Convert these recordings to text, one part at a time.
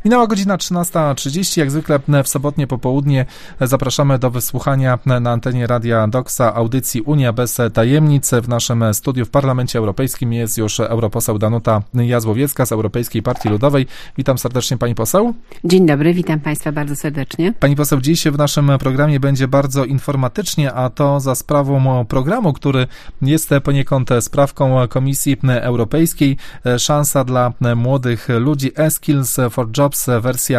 Minęła godzina 13:30, jak zwykle w sobotnie popołudnie zapraszamy do wysłuchania na antenie Radia Doksa audycji Unia bez tajemnic. W naszym studiu w Parlamencie Europejskim jest już europoseł Danuta Jazłowiecka z Europejskiej Partii Ludowej. Witam serdecznie pani poseł. Dzień dobry, witam państwa bardzo serdecznie. Pani poseł, dziś w naszym programie będzie bardzo informatycznie, a to za sprawą programu, który jest poniekąd sprawką Komisji Europejskiej. Szansa dla młodych ludzi, e-Skills for Jobs, wersja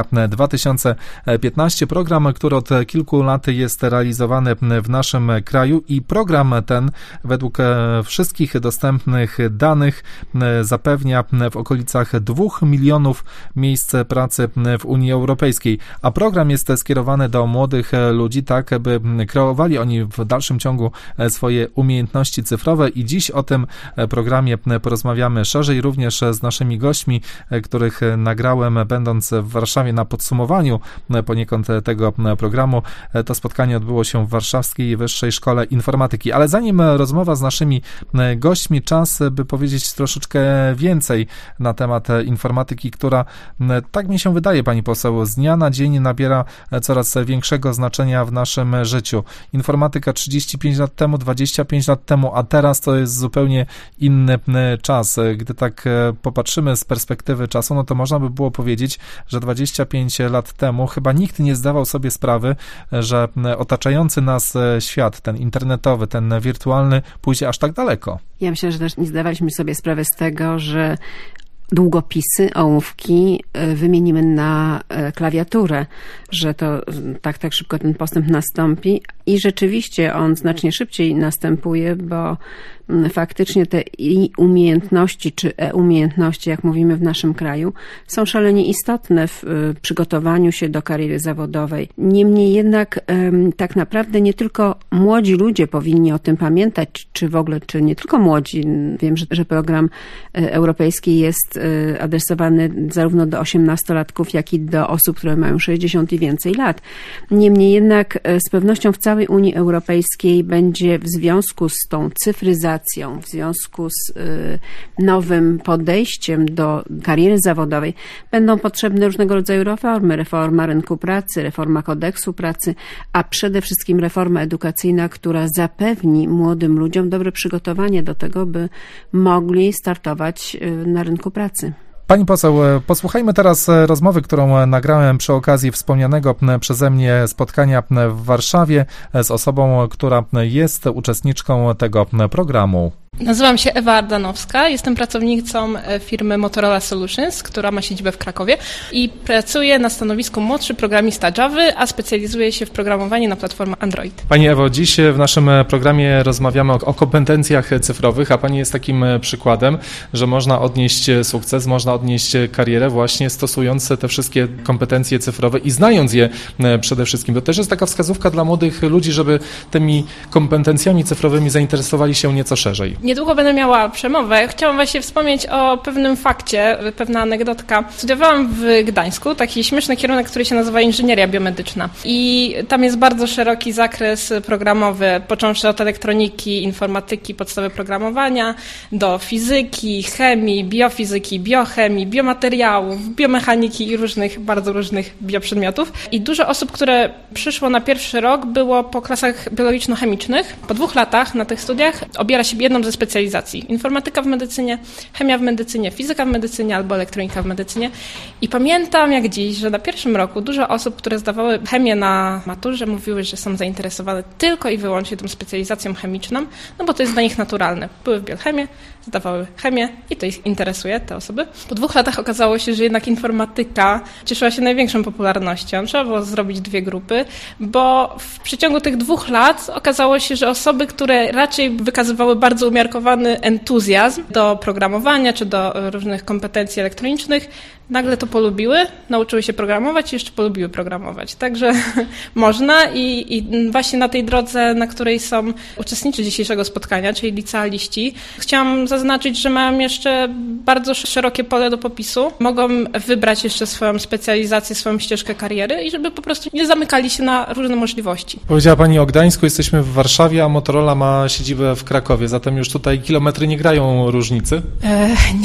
2015. Program, który od kilku lat jest realizowany w naszym kraju i program ten według wszystkich dostępnych danych zapewnia w okolicach 2 milionów miejsc pracy w Unii Europejskiej. A program jest skierowany do młodych ludzi tak, by kreowali oni w dalszym ciągu swoje umiejętności cyfrowe i dziś o tym programie porozmawiamy szerzej, również z naszymi gośćmi, których nagrałem będąc w Warszawie na podsumowaniu poniekąd tego programu. To spotkanie odbyło się w Warszawskiej Wyższej Szkole Informatyki. Ale zanim rozmowa z naszymi gośćmi, czas, by powiedzieć troszeczkę więcej na temat informatyki, która, tak mi się wydaje, pani poseł, z dnia na dzień nabiera coraz większego znaczenia w naszym życiu. Informatyka 35 lat temu, 25 lat temu, a teraz to jest zupełnie inny czas. Gdy tak popatrzymy z perspektywy czasu, no to można by było powiedzieć, że 25 lat temu chyba nikt nie zdawał sobie sprawy, że otaczający nas świat, ten internetowy, ten wirtualny, pójdzie aż tak daleko. Ja myślę, że też nie zdawaliśmy sobie sprawy z tego, że długopisy, ołówki wymienimy na klawiaturę, że to tak szybko ten postęp nastąpi i rzeczywiście on znacznie szybciej następuje, bo faktycznie te umiejętności, czy e-umiejętności, jak mówimy w naszym kraju, są szalenie istotne w przygotowaniu się do kariery zawodowej. Niemniej jednak tak naprawdę nie tylko młodzi ludzie powinni o tym pamiętać, czy w ogóle, czy nie tylko młodzi. Wiem, że program europejski jest adresowany zarówno do 18-latków, jak i do osób, które mają 60 i więcej lat. Niemniej jednak z pewnością w całej Unii Europejskiej będzie w związku z tą cyfryzacją, w związku z nowym podejściem do kariery zawodowej będą potrzebne różnego rodzaju reformy. Reforma rynku pracy, reforma kodeksu pracy, a przede wszystkim reforma edukacyjna, która zapewni młodym ludziom dobre przygotowanie do tego, by mogli startować na rynku pracy. Pani poseł, posłuchajmy teraz rozmowy, którą nagrałem przy okazji wspomnianego przeze mnie spotkania w Warszawie z osobą, która jest uczestniczką tego programu. Nazywam się Ewa Ardanowska, jestem pracownicą firmy Motorola Solutions, która ma siedzibę w Krakowie i pracuję na stanowisku młodszy programista Java, a specjalizuję się w programowaniu na platformę Android. Pani Ewo, dziś w naszym programie rozmawiamy o kompetencjach cyfrowych, a Pani jest takim przykładem, że można odnieść sukces, można odnieść karierę właśnie stosując te wszystkie kompetencje cyfrowe i znając je przede wszystkim. To też jest taka wskazówka dla młodych ludzi, żeby tymi kompetencjami cyfrowymi zainteresowali się nieco szerzej. Niedługo będę miała przemowę. Chciałam właśnie wspomnieć o pewnym fakcie, pewna anegdotka. Studiowałam w Gdańsku taki śmieszny kierunek, który się nazywa inżynieria biomedyczna. I tam jest bardzo szeroki zakres programowy, począwszy od elektroniki, informatyki, podstawy programowania, do fizyki, chemii, biofizyki, biochemii, biomateriałów, biomechaniki i bardzo różnych bioprzedmiotów. I dużo osób, które przyszło na pierwszy rok, było po klasach biologiczno-chemicznych. Po 2 latach na tych studiach obiera się jedną ze specjalizacji. Informatyka w medycynie, chemia w medycynie, fizyka w medycynie albo elektronika w medycynie. I pamiętam jak dziś, że na pierwszym roku dużo osób, które zdawały chemię na maturze, mówiły, że są zainteresowane tylko i wyłącznie tą specjalizacją chemiczną, no bo to jest dla nich naturalne. Były w biochemię, zdawały chemię i to ich interesuje, te osoby. Po 2 latach okazało się, że jednak informatyka cieszyła się największą popularnością. Trzeba było zrobić 2 grupy, bo w przeciągu tych 2 lat okazało się, że osoby, które raczej wykazywały bardzo umiarkowany entuzjazm do programowania czy do różnych kompetencji elektronicznych, nagle to polubiły, nauczyły się programować i jeszcze polubiły programować. Także można i właśnie na tej drodze, na której są uczestnicy dzisiejszego spotkania, czyli licealiści, chciałam zaznaczyć, że mają jeszcze bardzo szerokie pole do popisu. Mogą wybrać jeszcze swoją specjalizację, swoją ścieżkę kariery i żeby po prostu nie zamykali się na różne możliwości. Powiedziała Pani o Gdańsku, jesteśmy w Warszawie, a Motorola ma siedzibę w Krakowie, zatem już tutaj kilometry nie grają różnicy? Nie.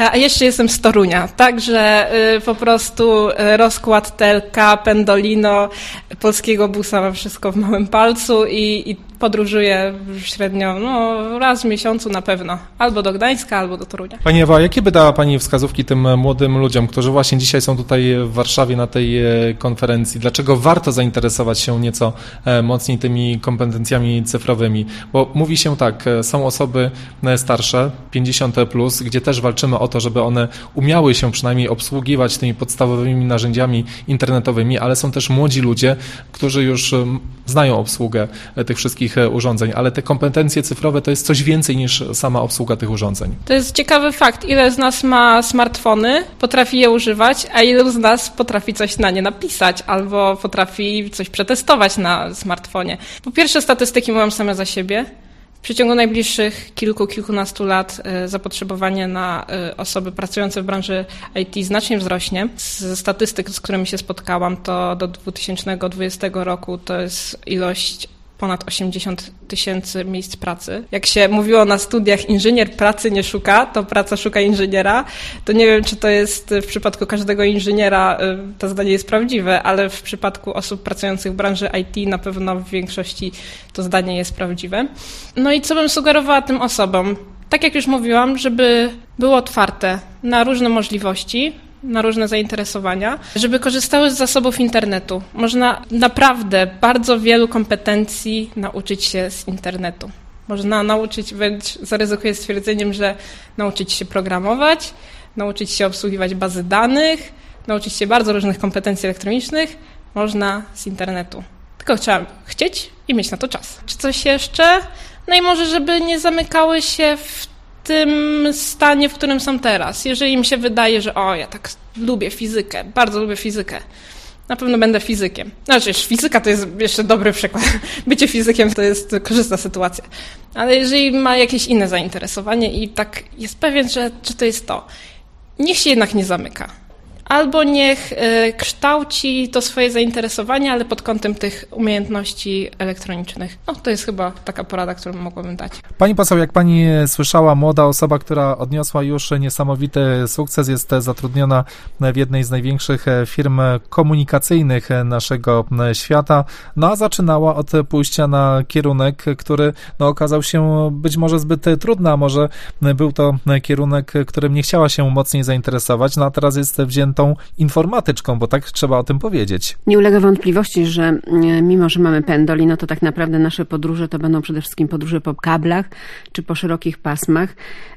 A jeszcze jestem z Torunia, także po prostu rozkład Telka, Pendolino, polskiego busa, mam wszystko w małym palcu i podróżuję średnio raz w miesiącu na pewno, albo do Gdańska, albo do Torunia. Pani Ewa, jakie by dała Pani wskazówki tym młodym ludziom, którzy właśnie dzisiaj są tutaj w Warszawie na tej konferencji? Dlaczego warto zainteresować się nieco mocniej tymi kompetencjami cyfrowymi? Bo mówi się tak, są osoby starsze, 50+, gdzie też walczymy o to, żeby one umiały się przynajmniej obsługiwać tymi podstawowymi narzędziami internetowymi, ale są też młodzi ludzie, którzy już znają obsługę tych wszystkich urządzeń, ale te kompetencje cyfrowe to jest coś więcej niż sama obsługa tych urządzeń. To jest ciekawy fakt. Ile z nas ma smartfony, potrafi je używać, a ilu z nas potrafi coś na nie napisać albo potrafi coś przetestować na smartfonie. Po pierwsze, statystyki mówią same za siebie. W przeciągu najbliższych kilkunastu lat zapotrzebowanie na osoby pracujące w branży IT znacznie wzrośnie. Z statystyk, z którymi się spotkałam, to do 2020 roku to jest ilość ponad 80 000 miejsc pracy. Jak się mówiło na studiach, inżynier pracy nie szuka, to praca szuka inżyniera. To nie wiem, czy to jest w przypadku każdego inżyniera, to zdanie jest prawdziwe, ale w przypadku osób pracujących w branży IT na pewno w większości to zdanie jest prawdziwe. No i co bym sugerowała tym osobom? Tak jak już mówiłam, żeby było otwarte na różne możliwości, na różne zainteresowania, żeby korzystały z zasobów internetu. Można naprawdę bardzo wielu kompetencji nauczyć się z internetu. Można nauczyć, wręcz zaryzykuję stwierdzeniem, że nauczyć się programować, nauczyć się obsługiwać bazy danych, nauczyć się bardzo różnych kompetencji elektronicznych. Można z internetu. Tylko trzeba chcieć i mieć na to czas. Czy coś jeszcze? No i może, żeby nie zamykały się w tym stanie, w którym są teraz. Jeżeli im się wydaje, że ja tak lubię fizykę, bardzo lubię fizykę, na pewno będę fizykiem. Znaczy, fizyka to jest jeszcze dobry przykład. Bycie fizykiem to jest korzystna sytuacja. Ale jeżeli ma jakieś inne zainteresowanie i tak jest pewien, że to jest to, niech się jednak nie zamyka. Albo niech kształci to swoje zainteresowanie, ale pod kątem tych umiejętności elektronicznych. To jest chyba taka porada, którą mogłabym dać. Pani poseł, jak pani słyszała, młoda osoba, która odniosła już niesamowity sukces, jest zatrudniona w jednej z największych firm komunikacyjnych naszego świata, a zaczynała od pójścia na kierunek, który okazał się być może zbyt trudny, a może był to kierunek, którym nie chciała się mocniej zainteresować, a teraz jest wziętą informatyczką, bo tak trzeba o tym powiedzieć. Nie ulega wątpliwości, że mimo, że mamy Pendolino, to tak naprawdę nasze podróże to będą przede wszystkim podróże po kablach czy po szerokich pasmach.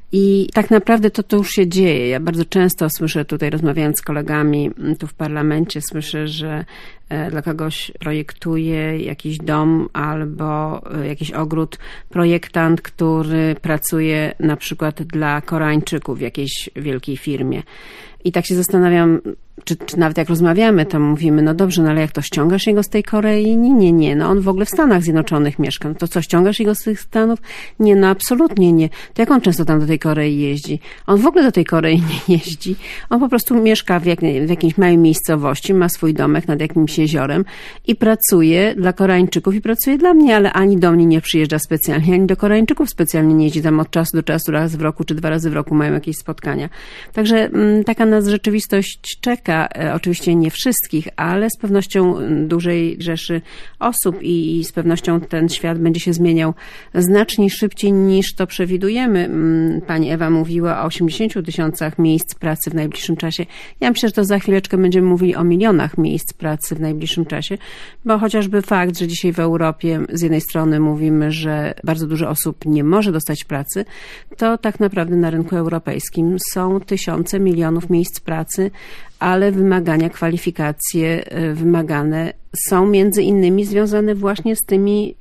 I tak naprawdę to już się dzieje. Ja bardzo często słyszę tutaj, rozmawiając z kolegami tu w parlamencie, słyszę, że dla kogoś projektuje jakiś dom albo jakiś ogród projektant, który pracuje na przykład dla Koreańczyków w jakiejś wielkiej firmie. I tak się zastanawiam, czy nawet jak rozmawiamy, to mówimy, no dobrze, ale jak to ściągasz jego z tej Korei? Nie. On w ogóle w Stanach Zjednoczonych mieszka. To co, ściągasz jego z tych Stanów? Nie, absolutnie nie. To jak on często tam do tej Korei jeździ? On w ogóle do tej Korei nie jeździ. On po prostu mieszka w jakiejś małej miejscowości, ma swój domek nad jakimś jeziorem i pracuje dla Koreańczyków i pracuje dla mnie, ale ani do mnie nie przyjeżdża specjalnie, ani do Koreańczyków specjalnie nie jeździ. Tam od czasu do czasu, raz w roku czy 2 razy w roku mają jakieś spotkania. Także taka nas rzeczywistość czeka. Oczywiście nie wszystkich, ale z pewnością dużej rzeszy osób i z pewnością ten świat będzie się zmieniał znacznie szybciej niż to przewidujemy. Pani Ewa mówiła o 80 000 miejsc pracy w najbliższym czasie. Ja myślę, że to za chwileczkę będziemy mówili o milionach miejsc pracy w najbliższym czasie, bo chociażby fakt, że dzisiaj w Europie z jednej strony mówimy, że bardzo dużo osób nie może dostać pracy, to tak naprawdę na rynku europejskim są tysiące, milionów miejsc pracy, ale wymagania, kwalifikacje wymagane są między innymi związane właśnie z tymi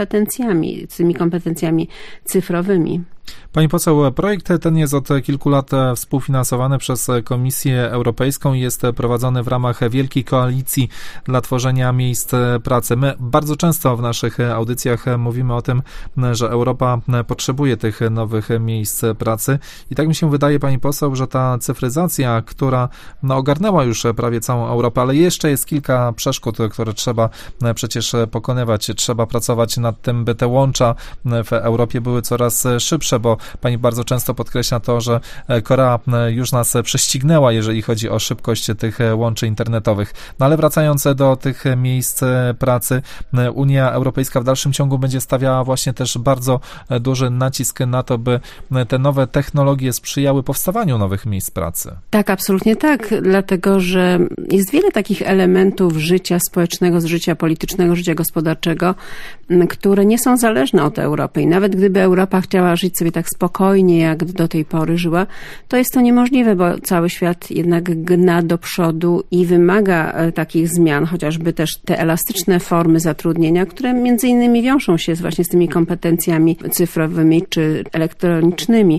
kompetencjami cyfrowymi. Pani poseł, projekt ten jest od kilku lat współfinansowany przez Komisję Europejską i jest prowadzony w ramach Wielkiej Koalicji dla tworzenia miejsc pracy. My bardzo często w naszych audycjach mówimy o tym, że Europa potrzebuje tych nowych miejsc pracy i tak mi się wydaje, pani poseł, że ta cyfryzacja, która ogarnęła już prawie całą Europę, ale jeszcze jest kilka przeszkód, które trzeba przecież pokonywać. Trzeba pracować nad tym, by te łącza w Europie były coraz szybsze, cieszę, bo pani bardzo często podkreśla to, że Korea już nas prześcignęła, jeżeli chodzi o szybkość tych łączy internetowych. No ale wracając do tych miejsc pracy, Unia Europejska w dalszym ciągu będzie stawiała właśnie też bardzo duży nacisk na to, by te nowe technologie sprzyjały powstawaniu nowych miejsc pracy. Tak, absolutnie tak, dlatego że jest wiele takich elementów życia społecznego, z życia politycznego, życia gospodarczego, które nie są zależne od Europy. I nawet gdyby Europa chciała żyć sobie tak spokojnie, jak do tej pory żyła, to jest to niemożliwe, bo cały świat jednak gna do przodu i wymaga takich zmian, chociażby też te elastyczne formy zatrudnienia, które między innymi wiążą się właśnie z tymi kompetencjami cyfrowymi czy elektronicznymi.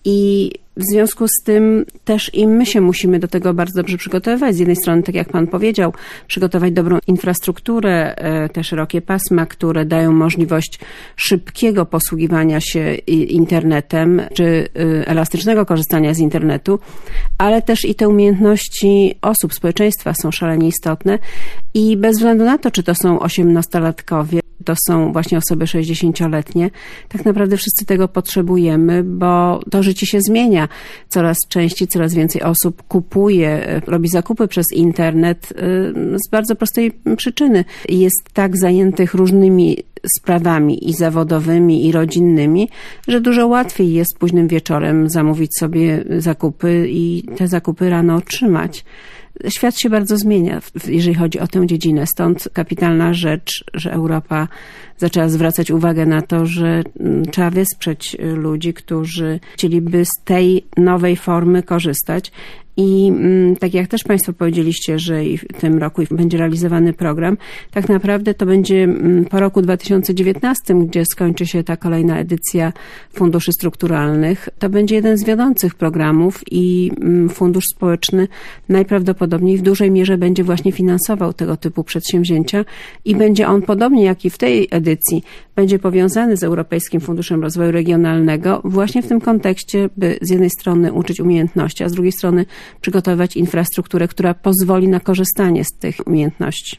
I w związku z tym też i my się musimy do tego bardzo dobrze przygotowywać. Z jednej strony, tak jak pan powiedział, przygotować dobrą infrastrukturę, te szerokie pasma, które dają możliwość szybkiego posługiwania się internetem, czy elastycznego korzystania z internetu, ale też i te umiejętności osób, społeczeństwa są szalenie istotne i bez względu na to, czy to są 18-latkowie, to są właśnie osoby 60-letnie. Tak naprawdę wszyscy tego potrzebujemy, bo to życie się zmienia. Coraz częściej, coraz więcej osób kupuje, robi zakupy przez internet z bardzo prostej przyczyny. Jest tak zajętych różnymi sprawami i zawodowymi, i rodzinnymi, że dużo łatwiej jest późnym wieczorem zamówić sobie zakupy i te zakupy rano otrzymać. Świat się bardzo zmienia, jeżeli chodzi o tę dziedzinę. Stąd kapitalna rzecz, że Europa zaczęła zwracać uwagę na to, że trzeba wesprzeć ludzi, którzy chcieliby z tej nowej formy korzystać. I tak jak też państwo powiedzieliście, że i w tym roku będzie realizowany program, tak naprawdę to będzie po roku 2019, gdzie skończy się ta kolejna edycja funduszy strukturalnych. To będzie jeden z wiodących programów i Fundusz Społeczny najprawdopodobniej w dużej mierze będzie właśnie finansował tego typu przedsięwzięcia i będzie on, podobnie jak i w tej edycji, będzie powiązany z Europejskim Funduszem Rozwoju Regionalnego właśnie w tym kontekście, by z jednej strony uczyć umiejętności, a z drugiej strony przygotowywać infrastrukturę, która pozwoli na korzystanie z tych umiejętności.